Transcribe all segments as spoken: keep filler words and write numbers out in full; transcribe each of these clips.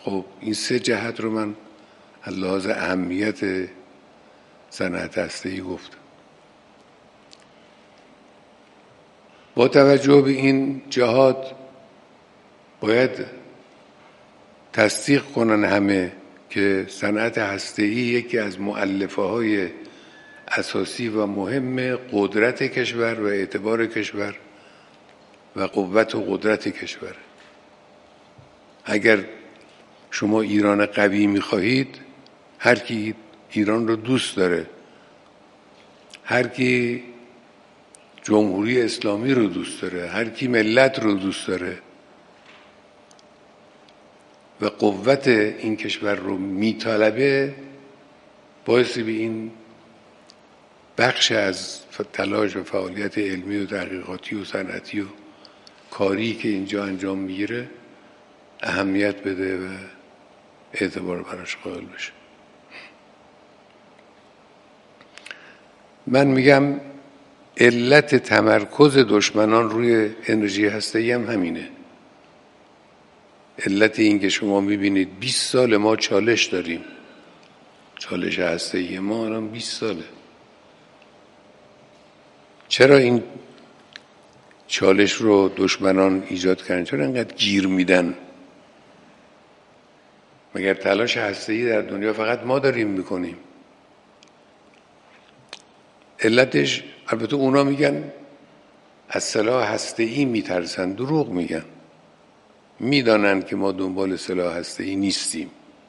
خب این سه جهت رو من از لحاظ اهمیت صنعت هسته‌ای گفتم. با توجه به این جهات باید تصدیق کنن همه که صنعت هسته‌ای یکی از مؤلفه‌های اساسی و مهم قدرت کشور و اعتبار کشور و قوت و قدرت کشور. اگر شما ایران قوی می‌خواهید، هر کی ایران رو دوست داره، هر کی جمهوری اسلامی رو دوست داره، هر کی ملت رو دوست داره و قوت این کشور رو میطلبه، باعث به این بخش از تلاش و فعالیت علمی و تحقیقاتی و صنعتی و کاری که اینجا انجام میگیره اهمیت بده و اعتبار براش قائل بشه. من میگم علت تمرکز دشمنان روی انرژی هسته‌ای هم همینه. علت این که شما میبینید بیست سال ما چالش داریم، چالش هسته‌ای ما الان بیست ساله. چرا این چالش رو دشمنان ایجاد کردن؟ چرا اینقدر گیر میدن؟ مگر تلاش هسته‌ای در دنیا فقط ما داریم میکنیم؟ علتش البته اونا میگن از سلاح هسته‌ای میترسن، دروغ میگن. میدانن که ما دنبال سلاح هسته‌ای نیستیم.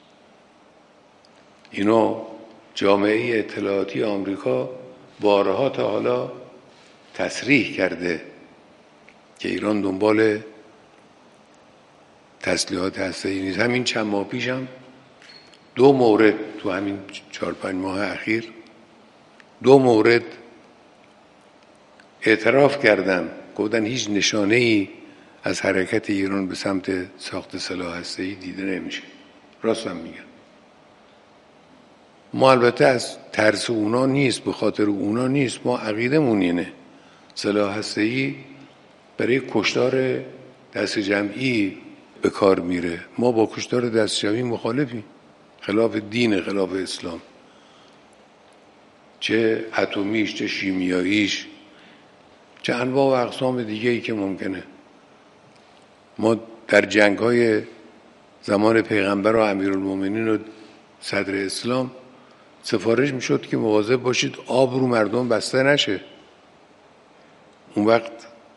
اینو جامعه اطلاعاتی آمریکا بارها تا حالا تصریح کرده که ایران دنبال تسلیحات هسته‌ای نیست. همین چند ماه پیشم دو مورد تو همین چهار پنج ماه اخیر دو مورد اعتراف کردن، گفتن هیچ نشانه‌ای از حرکت ایران به سمت ساخت سلاح هسته‌ای دیده نمیشه. راست هم میگن. ما البته از ترس اونا نیست، به خاطر اونا نیست، ما عقیدمون اینه سلاح هسته‌ای برای کشتار دست جمعی به کار میره. ما با کشتار دست جمعی مخالفیم، خلاف دین، خلاف اسلام، چه اتمیش، چه شیمیاییش، چه انواع و اقسام دیگه ای که ممکنه. ما در جنگ های زمان پیغمبر و امیرالمومنین و صدر اسلام سفارش میشد که مواظب باشید آب رو مردم بسته نشه. اون وقت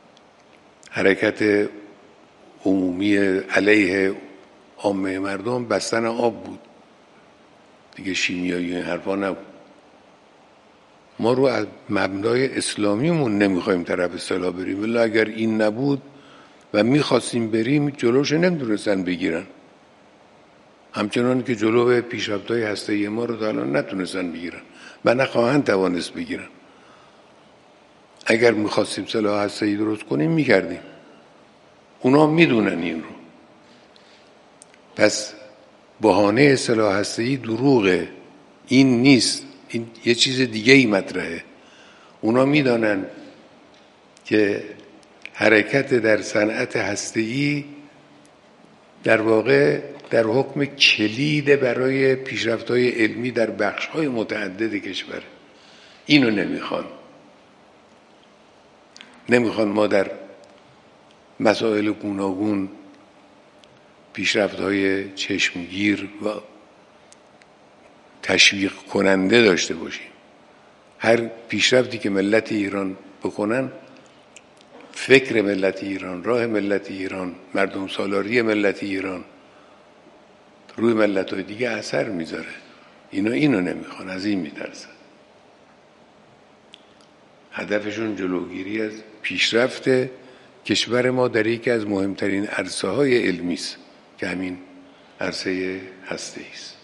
حرکت عمومی علیه عامه مردم بستن آب بود دیگه، شیمیایی این حرفا نبود. ما رو از مبنای اسلامیمون نمیخوایم طرف سلاح بریم، ولی اگر این نبود و میخواستیم بریم جلوش نمیتونستن بگیرن، همچنان که جلو پیشرفت‌های هسته‌ای ما رو تا الان نتونستن بگیرن و نخواهند توانست بگیرن. اگر میخواستیم سلاح هسته‌ای درست کنیم میکردیم. اونا میدونن این رو. پس بهانه سلاح هسته‌ای دروغه، این نیست، این یه چیز دیگه ای مطرحه. اونا میدانن که حرکت در صنعت هسته‌ای در واقع در حکم کلید برای پیشرفت‌های علمی در بخش‌های متعدد کشور. اینو نمیخوان. نمیخوان ما در مسائل گوناگون پیشرفت‌های چشمگیر و تشویق کننده داشته باشیم. هر پیشرفتی که ملت ایران بکنن، فکر ملت ایران، راه ملت ایران، مردم سالاری ملت ایران روی ملت‌های دیگه اثر میذاره. اینا اینو نمیخوان، از این میترسن. هدفشون جلوگیری از پیشرفت کشور ما در یکی از مهمترین عرصه‌های علمی است که همین عرصه هسته‌ای است.